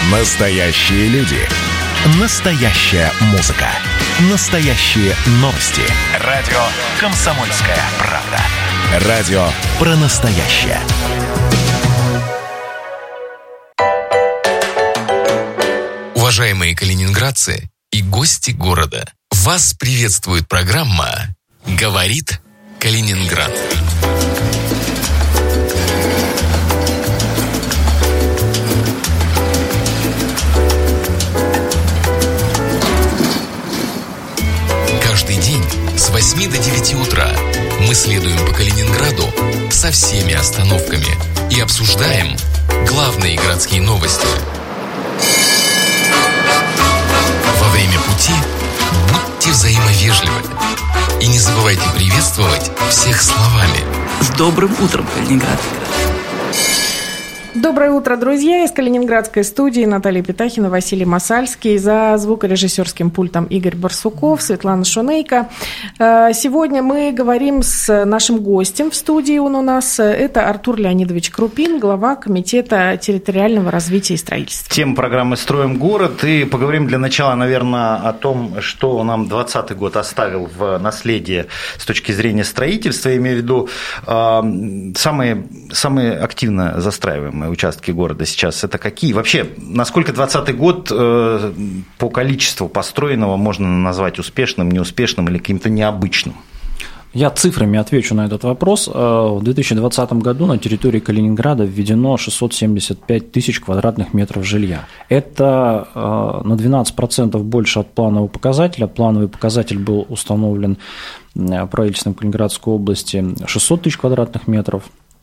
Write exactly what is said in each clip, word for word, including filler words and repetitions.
Настоящие люди. Настоящая музыка. Настоящие новости. Радио «Комсомольская правда». Радио про настоящее. Уважаемые калининградцы и гости города, вас приветствует программа «Говорит Калининград». Каждый день с восьми до девяти утра мы следуем по Калининграду со всеми остановками и обсуждаем главные городские новости. Во время пути будьте взаимовежливы и не забывайте приветствовать всех словами. С добрым утром, Калининград! Доброе утро, друзья! Из калининградской студии Наталья Петахина, Василий Масальский. За звукорежиссерским пультом Игорь Барсуков, Светлана Шунейко. Сегодня мы говорим с нашим гостем в студии. Он у нас это Артур Леонидович Крупин, глава Комитета территориального развития и строительства. Тема программы «Строим город». И поговорим для начала, наверное, о том, что нам двадцатый год оставил в наследие с точки зрения строительства. Я имею в виду самые, самые активно застраиваемые участки города сейчас это какие? Вообще, насколько двадцатый год э, по количеству построенного можно назвать успешным, неуспешным или каким-то необычным? Я цифрами отвечу на этот вопрос. В две тысячи двадцатом году на территории Калининграда введено шестьсот семьдесят пять тысяч квадратных метров жилья. Это на двенадцать процентов больше от планового показателя. Плановый показатель был установлен правительством Калининградской области шестьсот тысяч квадратных метров.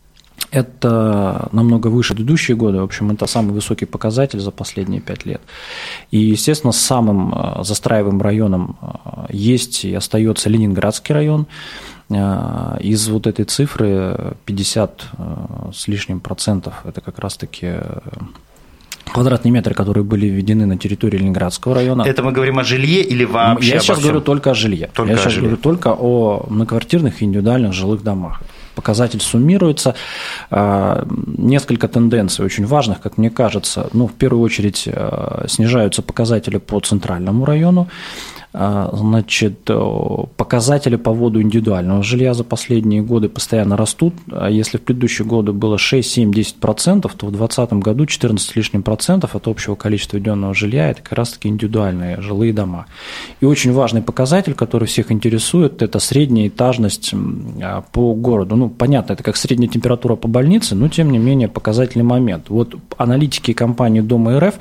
Это намного выше предыдущие годы, в общем, это самый высокий показатель за последние пять лет. И, естественно, самым застраиваемым районом есть и остается Ленинградский район. Из вот этой цифры пятьдесят с лишним процентов – это как раз-таки квадратные метры, которые были введены на территории Ленинградского района. Это мы говорим о жилье или вообще? Я сейчас говорю только о жилье. Только Я о сейчас жилье. говорю только о многоквартирных и индивидуальных жилых домах. Показатель суммируется. Несколько тенденций очень важных, как мне кажется. Ну, в первую очередь, снижаются показатели по центральному району. Значит, показатели по вводу индивидуального жилья за последние годы постоянно растут. Если в предыдущие годы было шесть, семь, десять процентов, то в две тысячи двадцатом году четырнадцать с лишним процентов от общего количества введенного жилья – это как раз-таки индивидуальные жилые дома. И очень важный показатель, который всех интересует, это средняя этажность по городу. Ну, понятно, это как средняя температура по больнице, но, тем не менее, показательный момент. Вот аналитики компании Дома РФ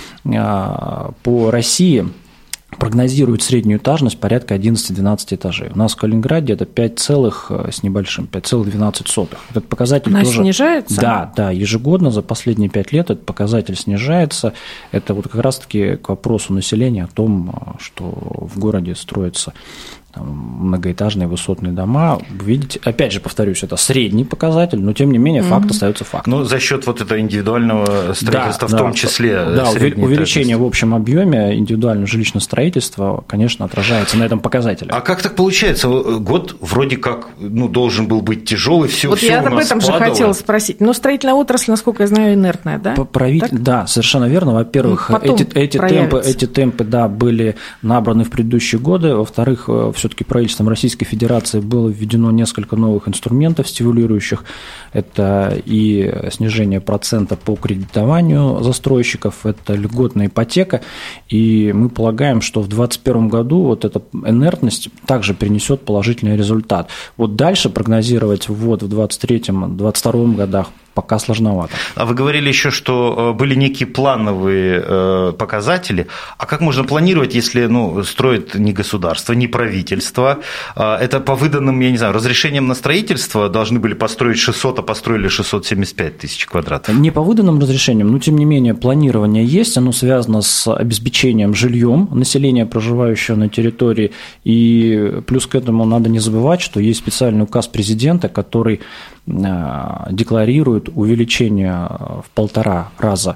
по России прогнозируют среднюю этажность порядка одиннадцать-двенадцать этажей. У нас в Калининграде это пять целых с небольшим, пять целых двенадцать сотых. Этот показатель Она тоже снижается? Да, да, ежегодно за последние пять лет этот показатель снижается. Это вот как раз-таки к вопросу населения о том, что в городе строятся там многоэтажные высотные дома. Вы видите, опять же повторюсь, это средний показатель, но тем не менее факт mm-hmm. остается фактом. Ну, за счет вот этого индивидуального строительства, да, в том да, числе. Да, увеличение в общем объеме индивидуального жилищного строительства, конечно, отражается на этом показателе. А как так получается? Год вроде как ну, должен был быть тяжелый, все, вот все я у об нас этом падало. же хотела спросить. Но строительная отрасль, насколько я знаю, инертная, да? Правитель... Да, совершенно верно. Во-первых, эти, эти, темпы, эти темпы да, были набраны в предыдущие годы. Во-вторых, все-таки правительством России Российской Федерации было введено несколько новых инструментов стимулирующих. Это и снижение процента по кредитованию застройщиков, это льготная ипотека. И мы полагаем, что в две тысячи двадцать первом году вот эта инертность также принесет положительный результат. Вот дальше прогнозировать ввод в двадцать третьем - двадцать втором годах пока сложновато. А вы говорили еще, что были некие плановые показатели. А как можно планировать, если ну, строит не государство, не правительство? Это по выданным, я не знаю, разрешениям на строительство должны были построить шестьсот, а построили шестьсот семьдесят пять тысяч квадратов? Не по выданным разрешениям, но тем не менее планирование есть. Оно связано с обеспечением жильем населения, проживающего на территории. И плюс к этому надо не забывать, что есть специальный указ президента, который декларирует увеличение в полтора раза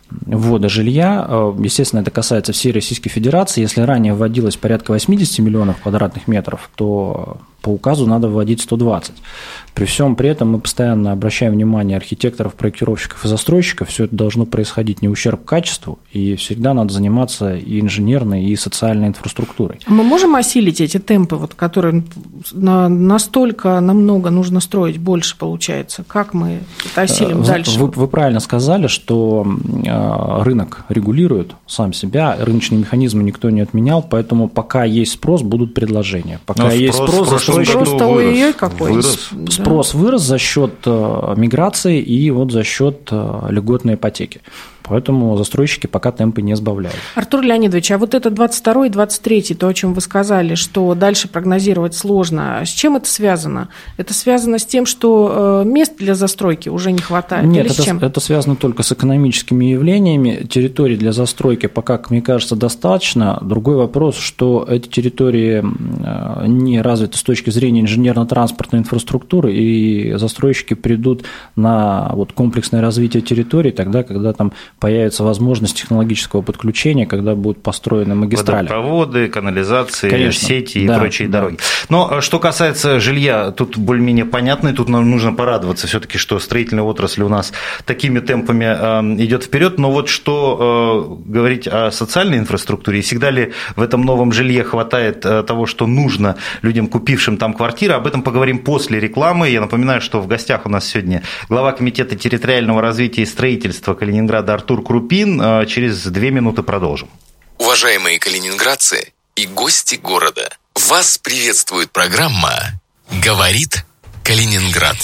ввода жилья. Естественно, это касается всей Российской Федерации. Если ранее вводилось порядка восемьдесят миллионов квадратных метров, то по указу надо вводить сто двадцать. При всем при этом мы постоянно обращаем внимание архитекторов, проектировщиков и застройщиков. Все это должно происходить не в ущерб качеству, и всегда надо заниматься и инженерной, и социальной инфраструктурой. Мы можем осилить эти темпы, вот, которые настолько намного нужно строить, больше получается? Как мы это осилим вы, дальше? Вы, вы правильно сказали, что рынок регулирует сам себя, рыночные механизмы никто не отменял, поэтому пока есть спрос, будут предложения. Пока Но есть спрос, спрос, Просто ой-ой-ой какой. Вырос. Да. Спрос вырос за счет миграции и вот за счет льготной ипотеки. Поэтому застройщики пока темпы не сбавляют. Артур Леонидович, а вот это двадцать второй и двадцать третий, то, о чем вы сказали, что дальше прогнозировать сложно, с чем это связано? Это связано с тем, что мест для застройки уже не хватает? Нет, или с это, чем? это связано только с экономическими явлениями. Территорий для застройки пока, как мне кажется, достаточно. Другой вопрос, что эти территории не развиты с точки зрения инженерно-транспортной инфраструктуры, и застройщики придут на вот комплексное развитие территорий тогда, когда там появится возможность технологического подключения, когда будут построены магистрали. Водопроводы, канализации, Конечно, сети и да, прочие да. дороги. Но что касается жилья, тут более-менее понятно, и тут нам нужно порадоваться все-таки, что строительная отрасль у нас такими темпами идет вперед. Но вот что говорить о социальной инфраструктуре, и всегда ли в этом новом жилье хватает того, что нужно людям, купившим там квартиры, об этом поговорим после рекламы. Я напоминаю, что в гостях у нас сегодня глава Комитета территориального развития и строительства Калининграда Артур Крупин. Через две минуты продолжим. Уважаемые калининградцы и гости города, вас приветствует программа «Говорит Калининград».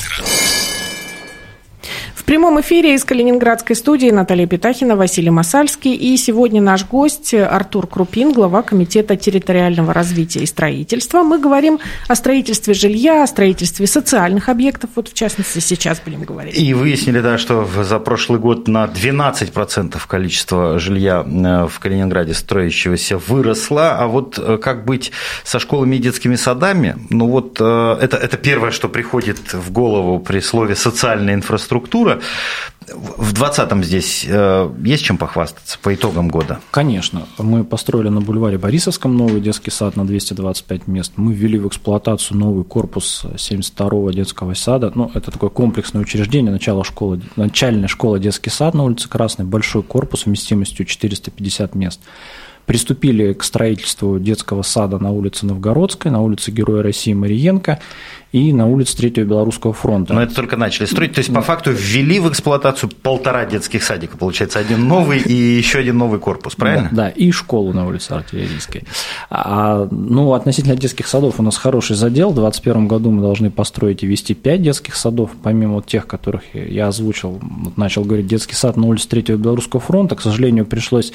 В прямом эфире из Калининградской студии Наталья Петахина, Василий Масальский. И сегодня наш гость Артур Крупин, глава Комитета территориального развития и строительства. Мы говорим о строительстве жилья, о строительстве социальных объектов. Вот в частности сейчас будем говорить. И выяснили, да, что за прошлый год на двенадцать процентов количество жилья в Калининграде строящегося выросло. А вот как быть со школами и детскими садами? Ну вот это, это первое, что приходит в голову при слове «социальная инфраструктура». В двадцатом здесь есть чем похвастаться по итогам года? Конечно. Мы построили на бульваре Борисовском новый детский сад на двести двадцать пять мест. Мы ввели в эксплуатацию новый корпус семьдесят второго детского сада. Ну, это такое комплексное учреждение, начало школы, начальная школа детский сад на улице Красной, большой корпус вместимостью четыреста пятьдесят мест. Приступили к строительству детского сада на улице Новгородской, на улице Героя России Мариенко и на улице Третьего Белорусского фронта. Но это только начали строить, то есть по факту ввели в эксплуатацию полтора детских садика, получается, один новый и еще один новый корпус, правильно? Да, да, и школу на улице Артиллерийской. А, ну, относительно детских садов у нас хороший задел. В двадцать первом году мы должны построить и ввести пять детских садов, помимо вот тех, которых я озвучил, вот начал говорить, детский сад на улице Третьего Белорусского фронта. К сожалению, пришлось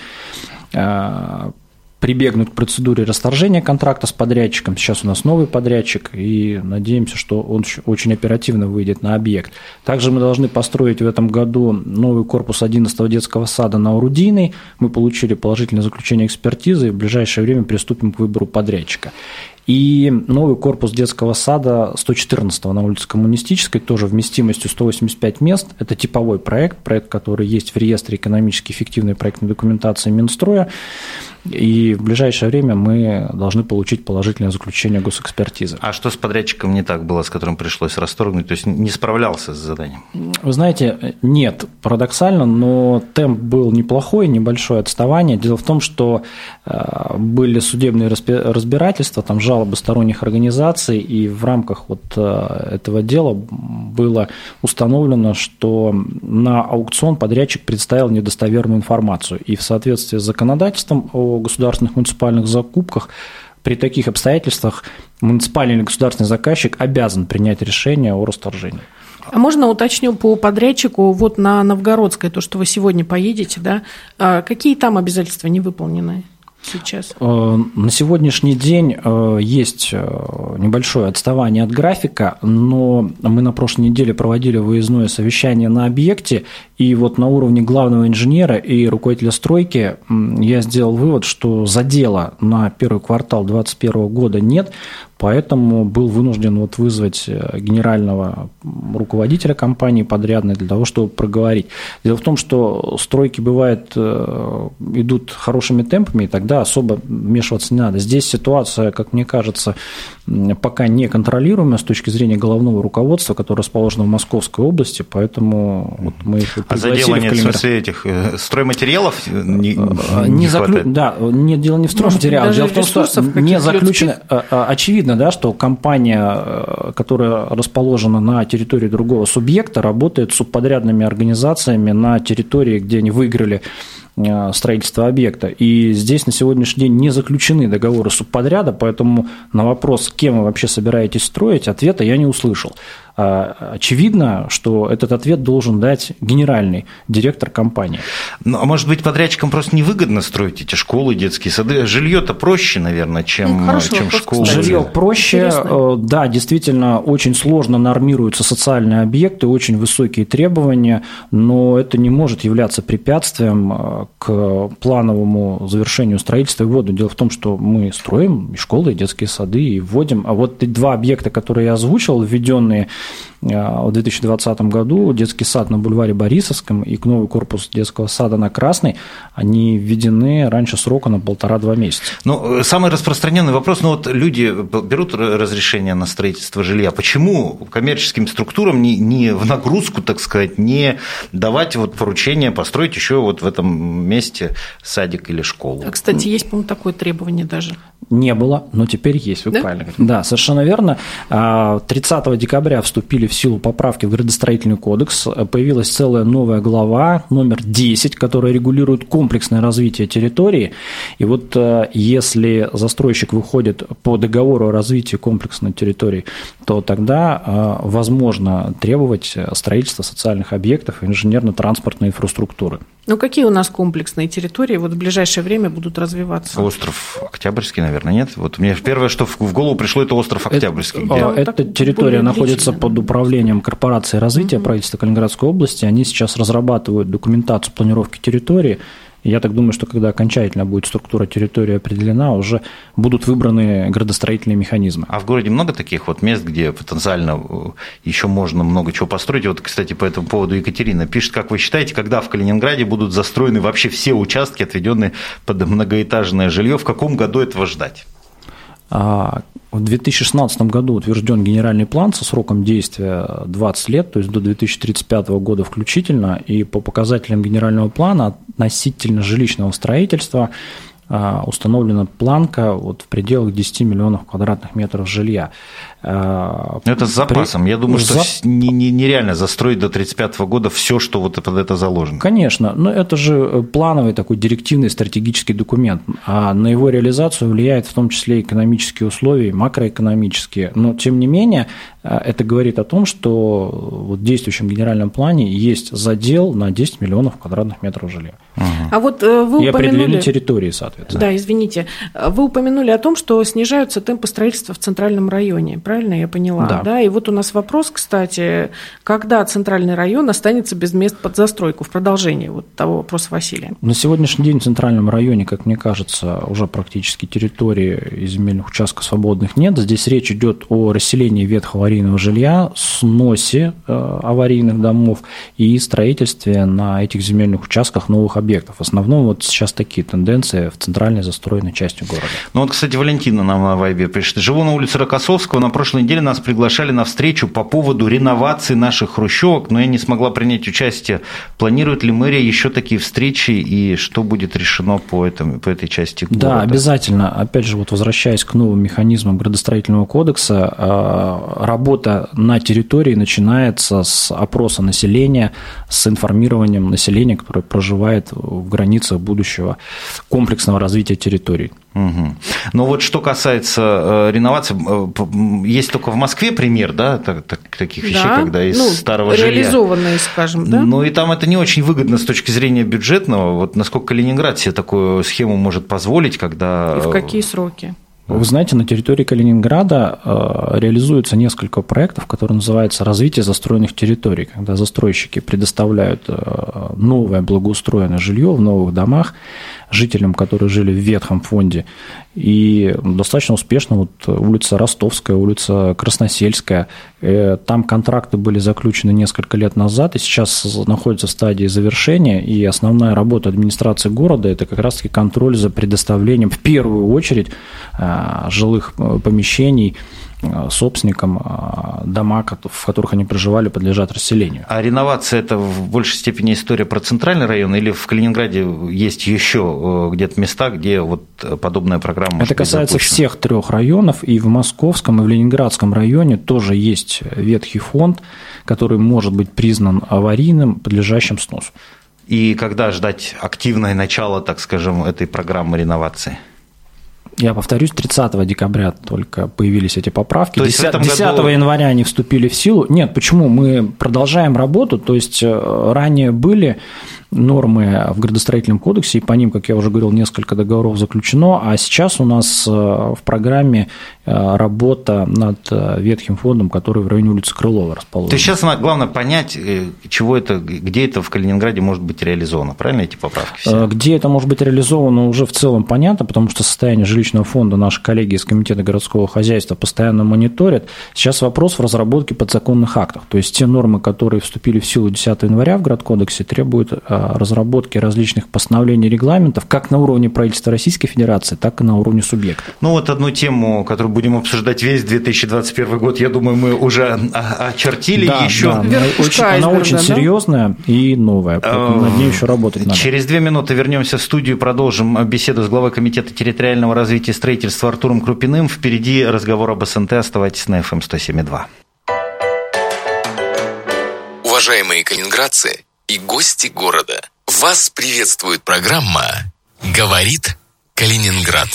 прибегнуть к процедуре расторжения контракта с подрядчиком. Сейчас у нас новый подрядчик, и надеемся, что он очень оперативно выйдет на объект. Также мы должны построить в этом году новый корпус одиннадцатого детского сада на Орудийной. Мы получили положительное заключение экспертизы, и в ближайшее время приступим к выбору подрядчика. И новый корпус детского сада сто четырнадцатого на улице Коммунистической, тоже вместимостью сто восемьдесят пять мест. Это типовой проект, проект, который есть в реестре экономически эффективной проектной документации Минстроя. И в ближайшее время мы должны получить положительное заключение госэкспертизы. А что с подрядчиком не так было, с которым пришлось расторгнуть? То есть не справлялся с заданием? Вы знаете, нет, парадоксально, но темп был неплохой, небольшое отставание. Дело в том, что были судебные разбирательства, там жалобы сторонних организаций, и в рамках вот этого дела было установлено, что на аукцион подрядчик представил недостоверную информацию. И в соответствии с законодательством о государственных муниципальных закупках при таких обстоятельствах муниципальный или государственный заказчик обязан принять решение о расторжении. А можно уточню по подрядчику, вот на Новгородской, то, что вы сегодня поедете, да, какие там обязательства не выполнены сейчас? На сегодняшний день есть небольшое отставание от графика, но мы на прошлой неделе проводили выездное совещание на объекте, и вот на уровне главного инженера и руководителя стройки я сделал вывод, что задела на первый квартал две тысячи двадцать первого года нет, Поэтому был вынужден вот вызвать генерального руководителя компании подрядной для того, чтобы проговорить. Дело в том, что стройки, бывает, идут хорошими темпами, и тогда особо вмешиваться не надо. Здесь ситуация, как мне кажется, пока не контролируемая с точки зрения головного руководства, которое расположено в Московской области, поэтому вот мы их пригласили. А задела нет, в, в смысле, этих стройматериалов не, не, не заклю... Да, нет, дело не в стройматериалах. Дело в том, что не заключено... Очевидно, да, что компания, которая расположена на территории другого субъекта, работает с субподрядными организациями на территории, где они выиграли строительства объекта. И здесь на сегодняшний день не заключены договоры субподряда, поэтому на вопрос, кем вы вообще собираетесь строить, ответа я не услышал. Очевидно, что этот ответ должен дать генеральный директор компании. Ну, а может быть, подрядчикам просто невыгодно строить эти школы, детские сады? Жилье-то проще, наверное, чем, ну, чем школы. Жилье проще, интересно. Да, действительно, очень сложно нормируются социальные объекты, очень высокие требования, но это не может являться препятствием к плановому завершению строительства и вводу. Дело в том, что мы строим и школы, и детские сады, и вводим. А вот эти два объекта, которые я озвучил, введенные в две тысячи двадцатом году, детский сад на бульваре Борисовском и новый корпус детского сада на Красной, они введены раньше срока на полтора-два месяца. Ну, самый распространенный вопрос, ну вот люди берут разрешение на строительство жилья, почему коммерческим структурам не, не в нагрузку, так сказать, не давать вот поручение построить еще вот в этом месте садик или школу? А, кстати, есть, по-моему, такое требование даже. Не было, но теперь есть, вы да? правильно говорите. Да, совершенно верно. тридцатого декабря вступили в силу поправки в Градостроительный кодекс, появилась целая новая глава, номер десять, которая регулирует комплексное развитие территории. И вот если застройщик выходит по договору о развитии комплексной территории, то тогда возможно требовать строительства социальных объектов и инженерно-транспортной инфраструктуры. Ну, какие у нас комплексные территории вот в ближайшее время будут развиваться? Остров Октябрьский, наверное, нет? Вот мне первое, что в голову пришло, это остров Октябрьский. Это, где... эта территория находится под управлением корпорации развития, угу. правительства Калининградской области. Они сейчас разрабатывают документацию планировки территории. И я так думаю, что когда окончательно будет структура территории определена, уже будут выбраны градостроительные механизмы. А в городе много таких вот мест, где потенциально еще можно много чего построить? Вот, кстати, по этому поводу Екатерина пишет, как вы считаете, когда в Калининграде будут застроены вообще все участки, отведенные под многоэтажное жилье, в каком году этого ждать? В две тысячи шестнадцатом году утвержден генеральный план со сроком действия двадцать лет, то есть до две тысячи тридцать пятого года включительно, и по показателям генерального плана относительно жилищного строительства установлена планка вот в пределах десяти миллионов квадратных метров жилья. Это с запасом. Я думаю, что Зап... нереально застроить до тридцать пятого года все, что вот под это заложено. Конечно, но это же плановый такой директивный стратегический документ, а на его реализацию влияет в том числе экономические условия, макроэкономические. Но, тем не менее, это говорит о том, что в действующем генеральном плане есть задел на десять миллионов квадратных метров жилья. Угу. А вот вы упомянули... И определены территории, соответственно. Да, извините. Вы упомянули о том, что снижаются темпы строительства в центральном районе. Правильно я поняла? Да. да. И вот у нас вопрос, кстати, когда центральный район останется без мест под застройку, в продолжении вот того вопроса Василия? На сегодняшний день в центральном районе, как мне кажется, уже практически территории и земельных участков свободных нет. Здесь речь идет о расселении ветхого аварийного жилья, сносе аварийных домов и строительстве на этих земельных участках новых объектов. В основном вот сейчас такие тенденции в центральной застроенной части города. Ну вот, кстати, Валентина нам на Вайбе пишет. Живу на улице Рокоссовского. На прошлой неделе нас приглашали на встречу по поводу реновации наших хрущевок, но я не смогла принять участие. Планирует ли мэрия еще такие встречи и что будет решено по, этому, по этой части города? Да, обязательно. Опять же, вот возвращаясь к новым механизмам градостроительного кодекса, работа на территории начинается с опроса населения, с информированием населения, которое проживает в границах будущего комплексного развития территорий. Угу. Но вот что касается реновации, есть только в Москве пример, да, таких вещей, да, когда из ну, старого жилья. Реализованные, скажем, да? Ну и там это не очень выгодно с точки зрения бюджетного. Вот насколько Калининград себе такую схему может позволить, когда… И в какие сроки? Вы знаете, на территории Калининграда реализуется несколько проектов, которые называются «Развитие застроенных территорий», когда застройщики предоставляют новое благоустроенное жилье в новых домах, жителям, которые жили в ветхом фонде. И достаточно успешно вот улица Ростовская, улица Красносельская. Там контракты были заключены несколько лет назад и сейчас находятся в стадии завершения. И основная работа администрации города – это как раз-таки контроль за предоставлением в первую очередь жилых помещений собственникам, дома, в которых они проживали, подлежат расселению. А реновация – это в большей степени история про центральный район или в Калининграде есть еще где-то места, где вот подобная программа может быть запущена? Это касается всех трех районов, и в Московском, и в Ленинградском районе тоже есть ветхий фонд, который может быть признан аварийным, подлежащим сносу. И когда ждать активное начало, так скажем, этой программы реновации? Я повторюсь, тридцатого декабря только появились эти поправки. То есть десятого году... января они вступили в силу. Нет, почему? Мы продолжаем работу. То есть ранее были нормы в градостроительном кодексе, и по ним, как я уже говорил, несколько договоров заключено, а сейчас у нас в программе работа над ветхим фондом, который в районе улицы Крылова расположен. То есть сейчас главное понять, чего это, где это в Калининграде может быть реализовано, правильно, эти поправки все? Где это может быть реализовано, уже в целом понятно, потому что состояние жилищного фонда наши коллеги из Комитета городского хозяйства постоянно мониторят. Сейчас вопрос в разработке подзаконных актов, то есть те нормы, которые вступили в силу десятого января в Градкодексе, требуют разработки различных постановлений, регламентов, как на уровне правительства Российской Федерации, так и на уровне субъектов. Ну вот одну тему, которую будем обсуждать весь две тысячи двадцать первый год, я думаю, мы уже очертили. Да, еще. Да, очень, она очень да, серьезная да? и новая, поэтому над ней еще работать надо. Через две минуты вернемся в студию, продолжим беседу с главой Комитета территориального развития и строительства Артуром Крупиным. Впереди разговор об СНТ. Оставайтесь на эф эм сто семь и два. Уважаемые калининградцы и гости города, вас приветствует программа «Говорит Калининград».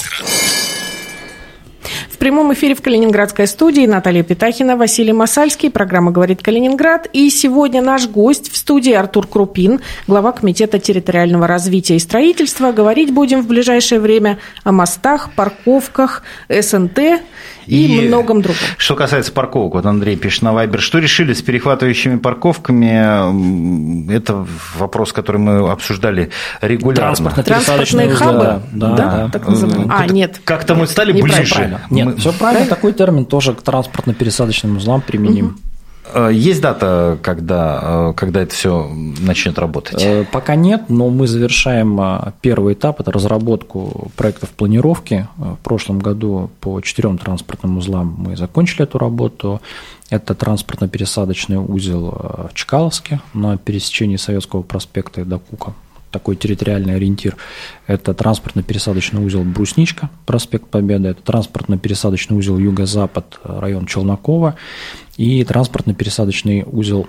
В прямом эфире в Калининградской студии Наталья Петахина, Василий Масальский. Программа «Говорит Калининград». И сегодня наш гость в студии Артур Крупин, глава Комитета территориального развития и строительства. Говорить будем в ближайшее время о мостах, парковках, СНТ и, и многом другом. Что касается парковок, вот Андрей пишет на Вайбер, что решили с перехватывающими парковками? Это вопрос, который мы обсуждали регулярно. Транспортные хабы? Да, да, да. Так называемые. А, нет. Как-то мы стали не ближе. Правильно. Нет, мы... все правильно. Такой термин тоже к транспортно-пересадочным узлам применим. Угу. Есть дата, когда, когда это все начнет работать? Пока нет, но мы завершаем первый этап, это разработку проектов планировки. В прошлом году по четырем транспортным узлам мы закончили эту работу. Это транспортно-пересадочный узел в Чкаловске на пересечении Советского проспекта и Докука. Такой территориальный ориентир. Это транспортно-пересадочный узел Брусничка, проспект Победы, это транспортно-пересадочный узел Юго-Запад, район Челнокова, и транспортно-пересадочный узел,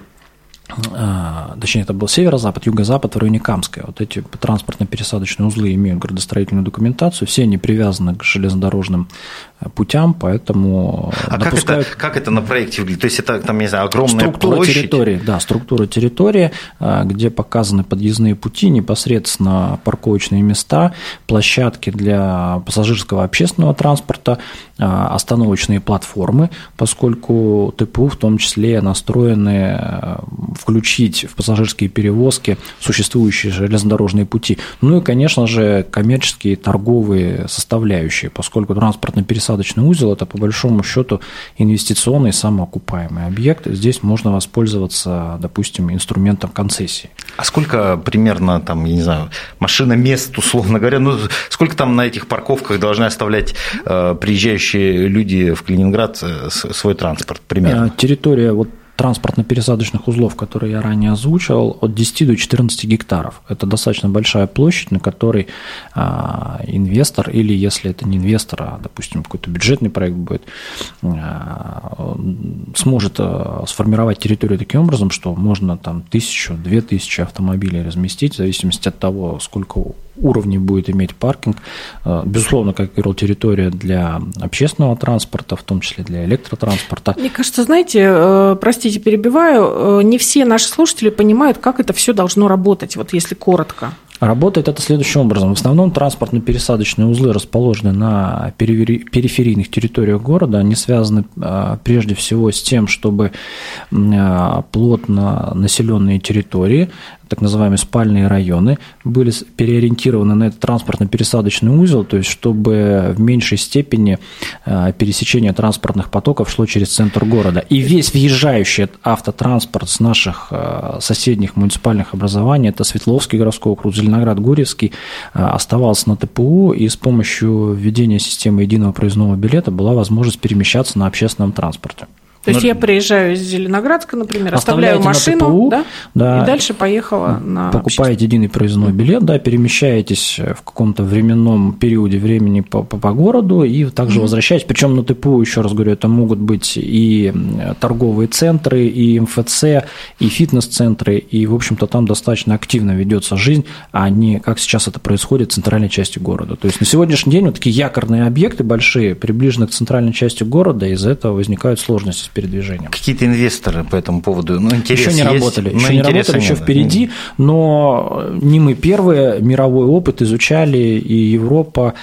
точнее, это был Северо-Запад, Юго-Запад в районе Камской. Вот эти транспортно-пересадочные узлы имеют градостроительную документацию, все они привязаны к железнодорожным путям, поэтому а допускают... как, это, как это на проекте выглядит? То есть это, там, не знаю, огромная структура площадь? Территории, да, структура территории, где показаны подъездные пути, непосредственно парковочные места, площадки для пассажирского общественного транспорта, остановочные платформы, поскольку ТПУ в том числе настроены включить в пассажирские перевозки существующие железнодорожные пути. Ну и, конечно же, коммерческие торговые составляющие, поскольку транспортно-пересадочный узел – это, по большому счету, инвестиционный самоокупаемый объект. Здесь можно воспользоваться, допустим, инструментом концессии. А сколько примерно, там, я не знаю, машиномест, условно говоря, ну, сколько там на этих парковках должны оставлять э, приезжающие люди в Калининград свой транспорт примерно? Территория вот транспортно-пересадочных узлов, которые я ранее озвучивал, от десяти до четырнадцати гектаров. Это достаточно большая площадь, на которой а, инвестор, или если это не инвестор, а, допустим, какой-то бюджетный проект будет, а, сможет а, сформировать территорию таким образом, что можно там тысячу, две тысячи автомобилей разместить, в зависимости от того, сколько уровней будет иметь паркинг. Безусловно, как я говорил, территория для общественного транспорта, в том числе для электротранспорта. Мне кажется, знаете, простите, перебиваю, не все наши слушатели понимают, как это все должно работать, вот если коротко. Работает это следующим образом. В основном транспортно-пересадочные узлы расположены на периферийных территориях города. Они связаны прежде всего с тем, чтобы плотно населенные территории, так называемые спальные районы, были переориентированы на этот транспортно-пересадочный узел, то есть чтобы в меньшей степени пересечение транспортных потоков шло через центр города. И весь въезжающий автотранспорт с наших соседних муниципальных образований, это Свердловский городской округ, Зеленоград-Гурьевский, оставался на ТПУ, и с помощью введения системы единого проездного билета была возможность перемещаться на общественном транспорте. То есть Но... я приезжаю из Зеленоградска, например, оставляю машину, ТПУ, да, да, и дальше поехала на покупаете единый проездной билет, да, перемещаетесь в каком-то временном периоде времени по, по, по городу и также mm-hmm. возвращаетесь. Причем на ТПУ, еще раз говорю, это могут быть и торговые центры, и МФЦ, и фитнес-центры, и, в общем-то, там достаточно активно ведется жизнь, а не как сейчас это происходит в центральной части города. То есть на сегодняшний день вот такие якорные объекты большие приближены к центральной части города, и из-за этого возникают сложности передвижением. Какие-то инвесторы по этому поводу, ну, интерес еще не есть, работали, еще не работали, еще нет, впереди, да. Но не мы первые, мировой опыт изучали, и Европа,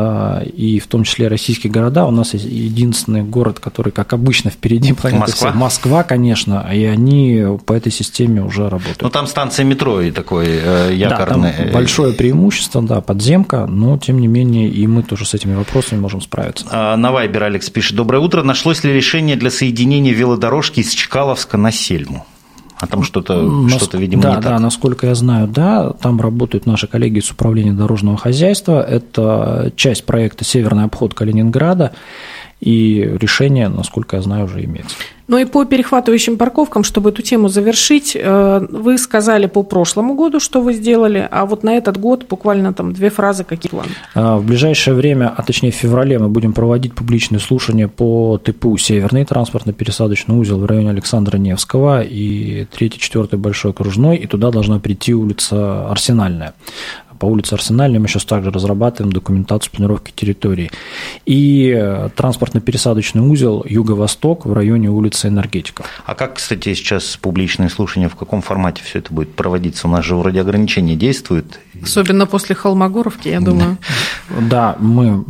и в том числе российские города. У нас есть единственный город, который, как обычно, впереди планеты. Москва? Москва, конечно, и они по этой системе уже работают. Ну, там станция метро и такой якорный. Да, там большое преимущество, да, подземка, но, тем не менее, и мы тоже с этими вопросами можем справиться. На Вайбер Алекс пишет: доброе утро. Нашлось ли решение для соединения велодорожки из Чкаловска на Сельму? А там что-то, Нас... что-то видимо, да, не так. Да, насколько я знаю, да, там работают наши коллеги из управления дорожного хозяйства, это часть проекта «Северный обход Калининграда», и решение, насколько я знаю, уже имеется. Ну и по перехватывающим парковкам, чтобы эту тему завершить, вы сказали по прошлому году, что вы сделали, а вот на этот год буквально там две фразы, какие планы? В ближайшее время, а точнее в феврале, мы будем проводить публичные слушания по ТПУ «Северный транспортно-пересадочный узел» в районе Александра Невского и третий, четвёртый Большой окружной, и туда должна прийти улица Арсенальная. По улице Арсенальной мы сейчас также разрабатываем документацию планировки территории. И транспортно-пересадочный узел Юго-Восток в районе улицы Энергетиков. А как, кстати, сейчас публичные слушания, в каком формате все это будет проводиться? У нас же вроде ограничения действуют. Особенно после Холмогоровки, я думаю. Да, мы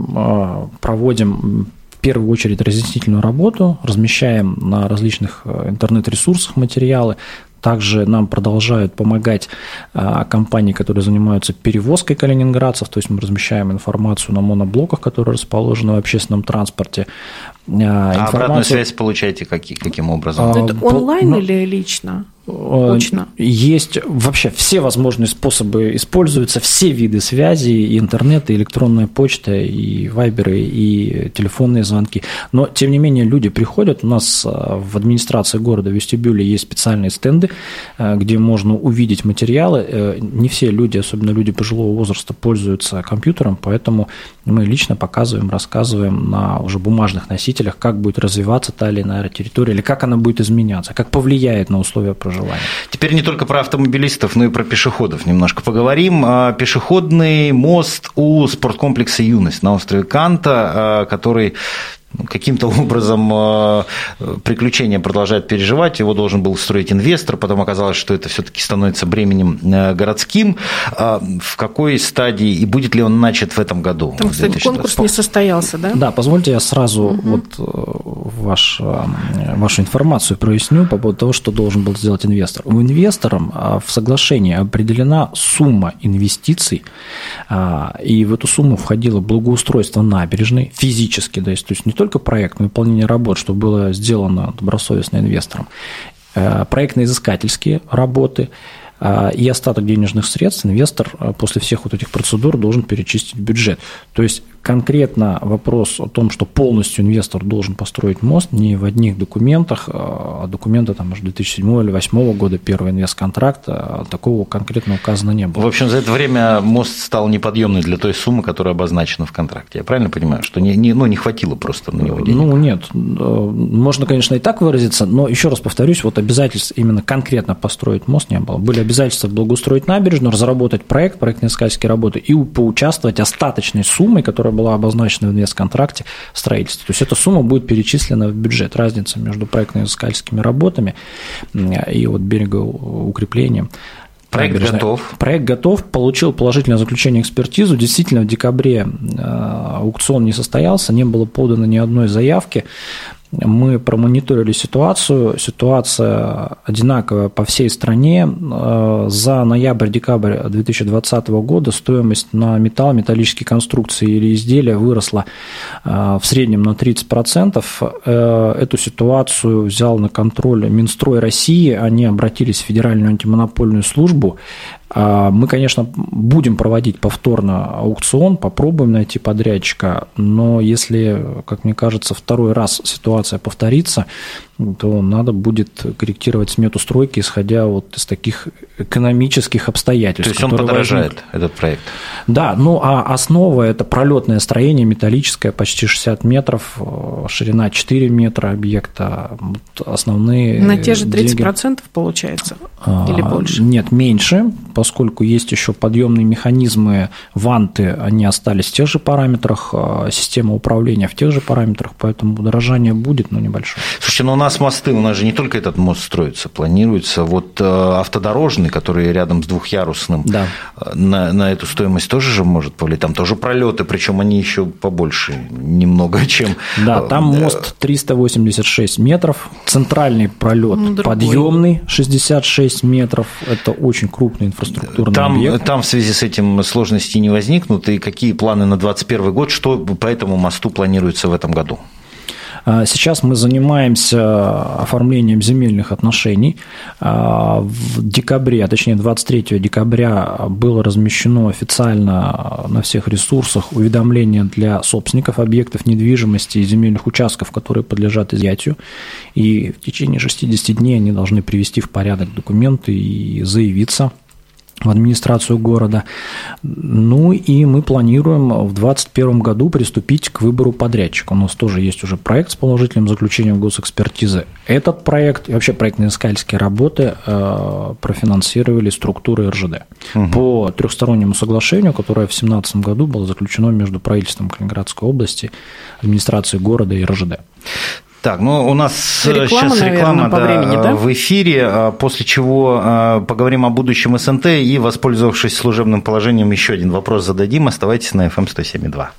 проводим в первую очередь разъяснительную работу, размещаем на различных интернет-ресурсах материалы. Также нам продолжают помогать компании, которые занимаются перевозкой калининградцев, то есть мы размещаем информацию на моноблоках, которые расположены в общественном транспорте. Информацию... А обратную связь получаете каким, каким образом? Это онлайн ну, или лично? Очно. Есть вообще все возможные способы, используются все виды связи, и интернет, и электронная почта, и вайберы, и телефонные звонки. Но, тем не менее, люди приходят. У нас в администрации города в вестибюле есть специальные стенды, где можно увидеть материалы. Не все люди, особенно люди пожилого возраста, пользуются компьютером, поэтому мы лично показываем, рассказываем на уже бумажных носителях, как будет развиваться та или иная территория, или как она будет изменяться, как повлияет на условия проживания. Теперь не только про автомобилистов, но и про пешеходов немножко поговорим. Пешеходный мост у спорткомплекса «Юность» на острове Канта, который каким-то образом приключения продолжает переживать, его должен был строить инвестор, потом оказалось, что это все-таки становится бременем городским. В какой стадии и будет ли он начат в этом году? Там, кстати, конкурс не состоялся, да? Да, позвольте я сразу угу. вот ваш, вашу информацию проясню по поводу того, что должен был сделать инвестор. У инвестора в соглашении определена сумма инвестиций, и в эту сумму входило благоустройство набережной физически, да, то есть не только проект, но и выполнение работ, что было сделано добросовестно инвестором, проектно-изыскательские работы, и остаток денежных средств инвестор после всех вот этих процедур должен перечислить в бюджет. То есть конкретно вопрос о том, что полностью инвестор должен построить мост, не в одних документах, а документы там, может, две тысячи седьмого или две тысячи восьмого года, первый инвестконтракт, такого конкретно указано не было. В общем, за это время мост стал неподъемный для той суммы, которая обозначена в контракте. Я правильно понимаю, что не, не, ну, не хватило просто на него денег? Ну, нет. Можно, конечно, и так выразиться, но еще раз повторюсь, вот обязательств именно конкретно построить мост не было. Были обязательства благоустроить набережную, разработать проект, проектно-искательские работы и поучаствовать остаточной суммой, которая была обозначена в инвестконтракте в строительстве. То есть эта сумма будет перечислена в бюджет. Разница между проектно-искательскими работами и вот берегоукреплением. Проект готов. Проект готов, получил положительное заключение экспертизу. Действительно, в декабре аукцион не состоялся, не было подано ни одной заявки. Мы промониторили ситуацию. Ситуация одинаковая по всей стране. За ноябрь-декабрь две тысячи двадцатого года стоимость на металл, металлические конструкции или изделия выросла в среднем на тридцать процентов. Эту ситуацию взял на контроль Минстрой России. Они обратились в Федеральную антимонопольную службу. Мы, конечно, будем проводить повторно аукцион, попробуем найти подрядчика, но если, как мне кажется, второй раз ситуация повторится, то надо будет корректировать смету стройки, исходя вот из таких экономических обстоятельств. То есть он подорожает, возник... этот проект? Да, ну а основа – это пролетное строение металлическое, почти шестьдесят метров, ширина четыре метра объекта, вот основные на те же тридцать деньги... процентов получается? Или больше? Нет, меньше, поскольку есть еще подъемные механизмы, ванты, они остались в тех же параметрах, система управления в тех же параметрах, поэтому удорожание будет, но небольшое. Слушайте, ну у нас мосты, у нас же не только этот мост строится, планируется, вот автодорожный, который рядом с двухъярусным, да. на, на эту стоимость тоже же может повлиять, там тоже пролеты, причем они еще побольше немного, чем... Да, там мост триста восемьдесят шесть метров, центральный пролет ну, подъемный шестьдесят шесть метров, это очень крупный инфраструктурный там, объект. Там в связи с этим сложностей не возникнут, и какие планы на двадцать первый год, что по этому мосту планируется в этом году? Сейчас мы занимаемся оформлением земельных отношений. В декабре, а точнее двадцать третьего декабря было размещено официально на всех ресурсах уведомление для собственников объектов недвижимости и земельных участков, которые подлежат изъятию. И в течение шестидесяти дней они должны привести в порядок документы и заявиться в администрацию города. Ну и мы планируем в две тысячи двадцать первом году приступить к выбору подрядчика. У нас тоже есть уже проект с положительным заключением госэкспертизы. Этот проект и вообще проектно-искательские работы э, профинансировали структуры эр жэ дэ угу. по трехстороннему соглашению, которое в две тысячи семнадцатом году было заключено между правительством Калининградской области, администрацией города и эр жэ дэ. Так, ну у нас реклама, сейчас реклама наверное, по да, времени, да? в эфире, после чего поговорим о будущем эс эн тэ и, воспользовавшись служебным положением, еще один вопрос зададим. Оставайтесь на эф эм сто семь и два.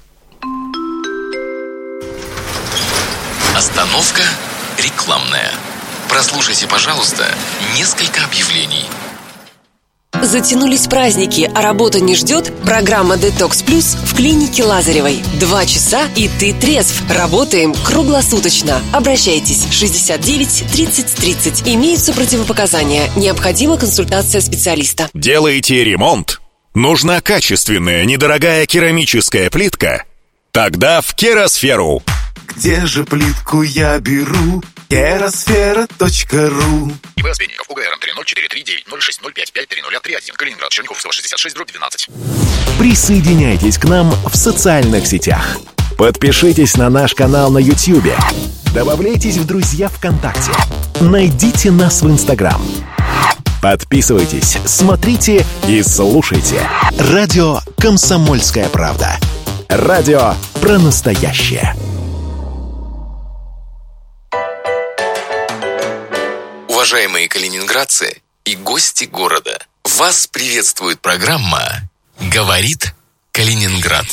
Остановка рекламная. Прослушайте, пожалуйста, несколько объявлений. Затянулись праздники, а работа не ждет? Программа «Детокс Плюс» в клинике Лазаревой. Два часа, и ты трезв. Работаем круглосуточно. Обращайтесь. шестьдесят девять тридцать тридцать. Имеются противопоказания. Необходима консультация специалиста. Делаете ремонт? Нужна качественная, недорогая керамическая плитка? Тогда в Керасферу. Где же плитку я беру? керасфера точка ру. ИП Освенников, УГР три ноль четыре три девять ноль шесть ноль пять пять три ноль три один, Калининград, Черниковского, шестьдесят шесть, дробь двенадцать. Присоединяйтесь к нам в социальных сетях. Подпишитесь на наш канал на YouTube. Добавляйтесь в друзья ВКонтакте. Найдите нас в Инстаграм. Подписывайтесь, смотрите и слушайте. Радио «Комсомольская правда». Радио про настоящее. Уважаемые калининградцы и гости города, вас приветствует программа «Говорит Калининград».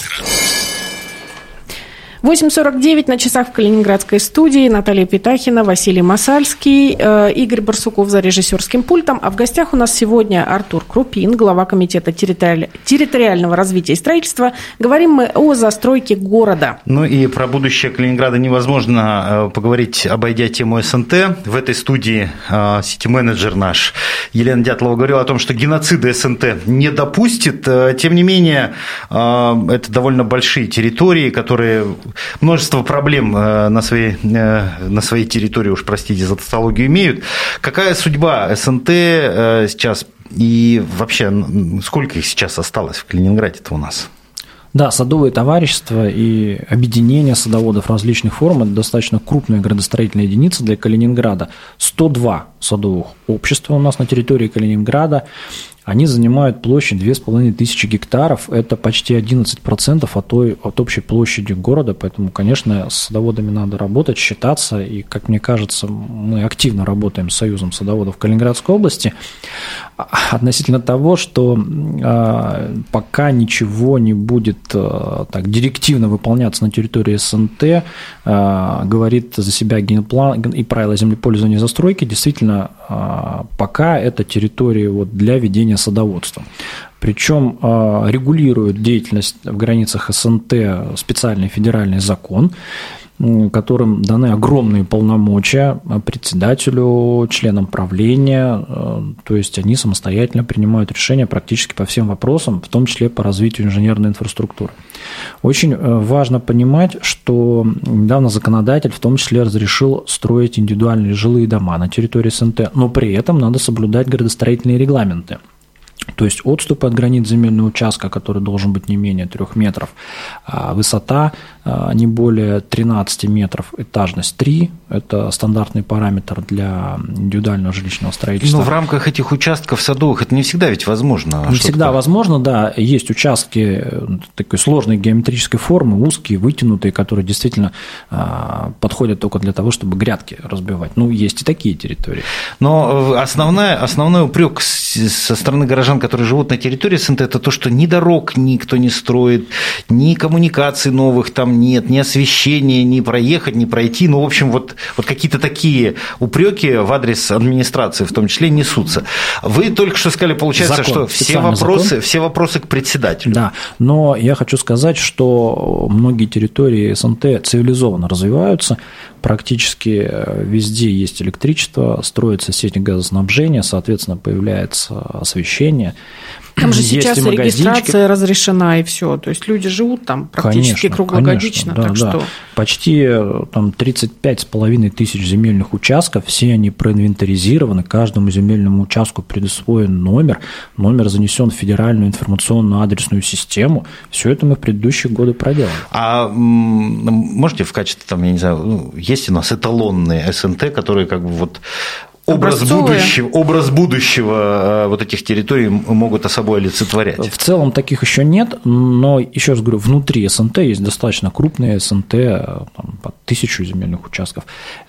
восемь сорок девять на часах в Калининградской студии. Наталья Петахина, Василий Масальский, Игорь Барсуков за режиссерским пультом. А в гостях у нас сегодня Артур Крупин, глава комитета территори... территориального развития и строительства. Говорим мы о застройке города. Ну и про будущее Калининграда невозможно поговорить, обойдя тему эс эн тэ. В этой студии сити-менеджер наш Елена Дятлова говорила о том, что геноцида эс эн тэ не допустит. Тем не менее, это довольно большие территории, которые... Множество проблем на своей, на своей территории, уж простите за тавтологию, имеют. Какая судьба эс эн тэ сейчас и вообще сколько их сейчас осталось в Калининграде-то у нас? Да, садовые товарищества и объединения садоводов различных форм – это достаточно крупная градостроительная единица для Калининграда. сто два садовых общества у нас на территории Калининграда. они занимают площадь две тысячи пятьсот гектаров, это почти одиннадцать процентов от, той, от общей площади города, поэтому, конечно, с садоводами надо работать, считаться, и, как мне кажется, мы активно работаем с Союзом садоводов Калининградской области относительно того, что э, пока ничего не будет э, так директивно выполняться на территории СНТ, э, говорит за себя генплан и правила землепользования и застройки, действительно, э, пока это территория вот для ведения садоводства. Причем э, регулирует деятельность в границах СНТ специальный федеральный закон, которым даны огромные полномочия председателю, членам правления, то есть они самостоятельно принимают решения практически по всем вопросам, в том числе по развитию инженерной инфраструктуры. Очень важно понимать, что недавно законодатель в том числе разрешил строить индивидуальные жилые дома на территории СНТ, но при этом надо соблюдать градостроительные регламенты. То есть отступы от границ земельного участка, который должен быть не менее трех метров, высота не более тринадцати метров, этажность три, это стандартный параметр для индивидуального жилищного строительства. Но в рамках этих участков садовых это не всегда ведь возможно. Не всегда такое? возможно, да. Есть участки такой сложной геометрической формы, узкие, вытянутые, которые действительно подходят только для того, чтобы грядки разбивать. Ну, есть и такие территории. Но основная, основной упрек со стороны горожан, которые живут на территории СНТ, это то, что ни дорог никто не строит, ни коммуникаций новых там нет, ни освещения, ни проехать, ни пройти. Ну, в общем, вот, вот какие-то такие упреки в адрес администрации в том числе несутся. Вы только что сказали, получается, закон, что все вопросы, все вопросы к председателю. Да, но я хочу сказать, что многие территории СНТ цивилизованно развиваются, практически везде есть электричество, строятся сети газоснабжения, соответственно, появляется освещение. Там же сейчас регистрация разрешена, и все. То есть люди живут там практически конечно, круглогодично. Конечно, да, так да. что... Почти там, тридцать пять с половиной тысяч земельных участков, все они проинвентаризированы, каждому земельному участку предусвоен номер, номер занесен в федеральную информационную адресную систему. Все это мы в предыдущие годы проделали. А можете в качестве, там, я не знаю, есть у нас эталонные СНТ, которые как бы вот... Образ будущего, образ будущего вот этих территорий могут собой олицетворять. В целом таких еще нет, но, еще раз говорю, внутри СНТ есть достаточно крупные СНТ, там, под тысячу земельных участков.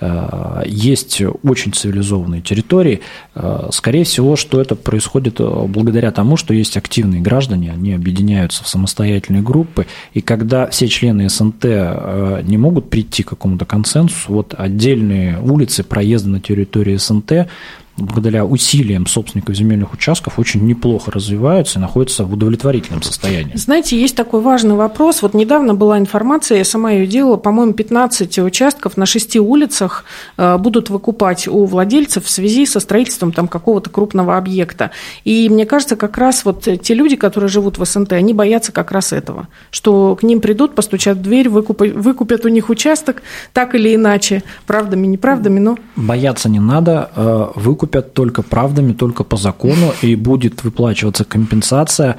Есть очень цивилизованные территории. Скорее всего, что это происходит благодаря тому, что есть активные граждане, они объединяются в самостоятельные группы, и когда все члены СНТ не могут прийти к какому-то консенсусу, вот отдельные улицы, проезды на территории СНТ благодаря усилиям собственников земельных участков очень неплохо развиваются и находятся в удовлетворительном состоянии. Знаете, есть такой важный вопрос. Вот недавно была информация, я сама ее делала, по-моему, пятнадцать участков на шести улицах будут выкупать у владельцев в связи со строительством там какого-то крупного объекта. И мне кажется, как раз вот те люди, которые живут в СНТ, они боятся как раз этого, что к ним придут, постучат в дверь, выкупят, выкупят у них участок, так или иначе, правдами, неправдами, но... Бояться не надо, выкупят только правдами, только по закону, и будет выплачиваться компенсация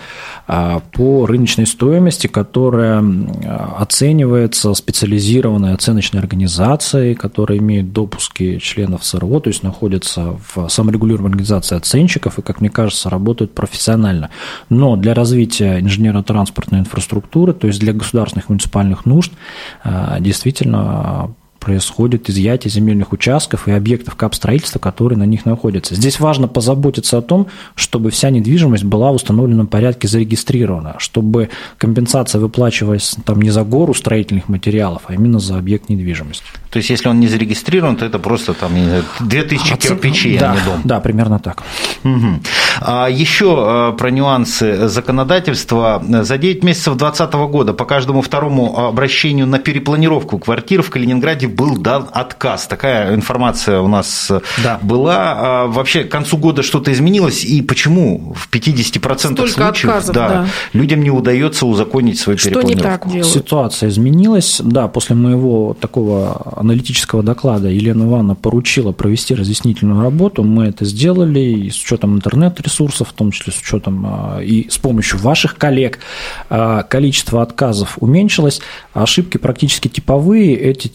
по рыночной стоимости, которая оценивается специализированной оценочной организацией, которая имеет допуски членов СРО, то есть находится в саморегулируемой организации оценщиков и, как мне кажется, работают профессионально. Но для развития инженерно-транспортной инфраструктуры, то есть для государственных и муниципальных нужд, действительно происходит изъятие земельных участков и объектов капстроительства, которые на них находятся. Здесь важно позаботиться о том, чтобы вся недвижимость была в установленном порядке зарегистрирована, чтобы компенсация выплачивалась там не за гору строительных материалов, а именно за объект недвижимости. То есть, если он не зарегистрирован, то это просто там, не знаю, две тысячи кирпичей, да, а не дом. Да, примерно так. Угу. А еще про нюансы законодательства. За девять месяцев две тысячи двадцатого года по каждому второму обращению на перепланировку квартир в Калининграде был дан отказ. Такая информация у нас да. была. А вообще, к концу года что-то изменилось, и почему в пятидесяти процентах Столько случаев отказов, да, да. людям не удается узаконить свою что перепланировку? Не так делают? Ситуация изменилась. Да, после моего такого аналитического доклада Елена Ивановна поручила провести разъяснительную работу. Мы это сделали и с учетом интернет-ресурсов, в том числе с учетом и с помощью ваших коллег. Количество отказов уменьшилось, ошибки практически типовые. Эти типовые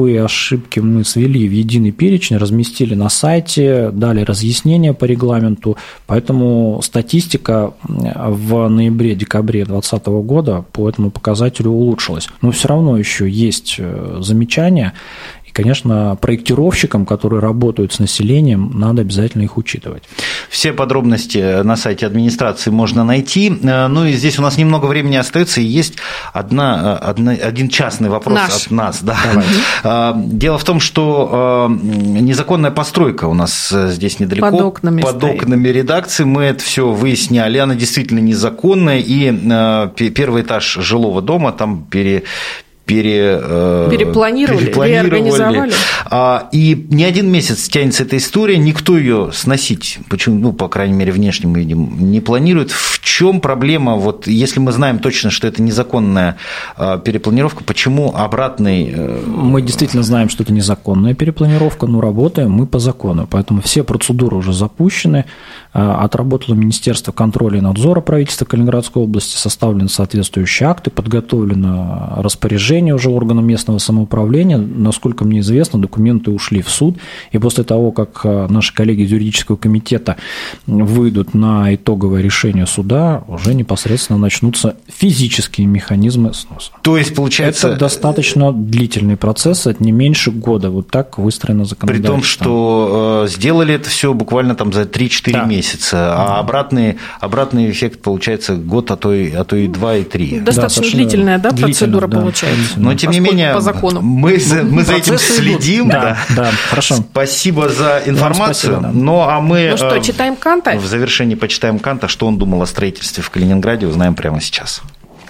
любые ошибки мы свели в единый перечень, разместили на сайте, дали разъяснения по регламенту, поэтому статистика в ноябре-декабре две тысячи двадцатого года по этому показателю улучшилась. Но все равно еще есть замечания. И, конечно, проектировщикам, которые работают с населением, надо обязательно их учитывать. Все подробности на сайте администрации можно найти. Ну и здесь у нас немного времени остается, и есть одна, одна, один частный вопрос Наш. от нас. Да. Дело в том, что незаконная постройка у нас здесь недалеко. Под окнами, под окнами редакции. Мы это все выясняли. Она действительно незаконная. И первый этаж жилого дома там пере... Пере, перепланировали, перепланировали. реорганизовали. И не один месяц тянется эта история, никто ее сносить, почему, ну, по крайней мере, внешне мы видим, не планирует. В чем проблема, вот, если мы знаем точно, что это незаконная перепланировка, почему обратный... Мы действительно знаем, что это незаконная перепланировка, но работаем мы по закону, поэтому все процедуры уже запущены, отработало Министерство контроля и надзора правительства Калининградской области, составлены соответствующие акты, подготовлено распоряжение уже органам местного самоуправления. Насколько мне известно, документы ушли в суд, и после того, как наши коллеги из юридического комитета выйдут на итоговое решение суда, уже непосредственно начнутся физические механизмы сноса. То есть, получается... Это достаточно длительный процесс, это не меньше года, вот так выстроено законодательство. При том, что сделали это все буквально там за три-четыре да. месяца, а обратный, обратный эффект получается год, а то и, а то и два, и три. Достаточно да, длительная да, процедура да. получается. Но, тем не менее, по закону. мы, мы за этим следим. Да, да. Да, хорошо. Спасибо за информацию. Спасибо, да. Ну, а мы ну что, читаем Канта? В завершении почитаем Канта. Что он думал о строительстве в Калининграде, узнаем прямо сейчас.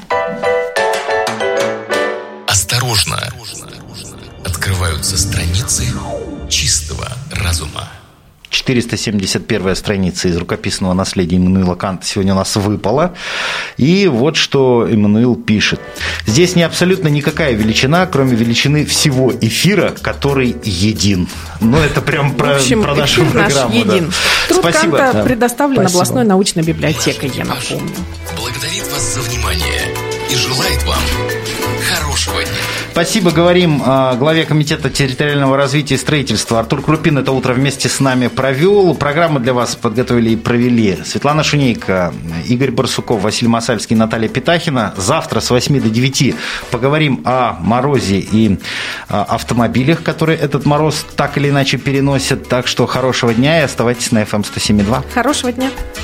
Осторожно! Открываются страницы чистого разума. четыреста семьдесят первая страница из рукописного наследия Иммануила Канта сегодня у нас выпала. И вот что Иммануил пишет. Здесь не абсолютно никакая величина, кроме величины всего эфира, который един. Ну, это прям про, общем, про нашу программу. Един. Да. Труд Спасибо. Канта да. предоставлен Спасибо. областной научной библиотекой, я напомню. Благодарит вас за внимание и желает вам хорошего дня. Спасибо, говорим главе Комитета территориального развития и строительства. Артур Крупин это утро вместе с нами провел. Программу для вас подготовили и провели Светлана Шунейко, Игорь Барсуков, Василий Масальский, Наталья Питахина. Завтра с восьми до девяти поговорим о морозе и автомобилях, которые этот мороз так или иначе переносят. Так что хорошего дня и оставайтесь на эф эм сто семь и два. Хорошего дня.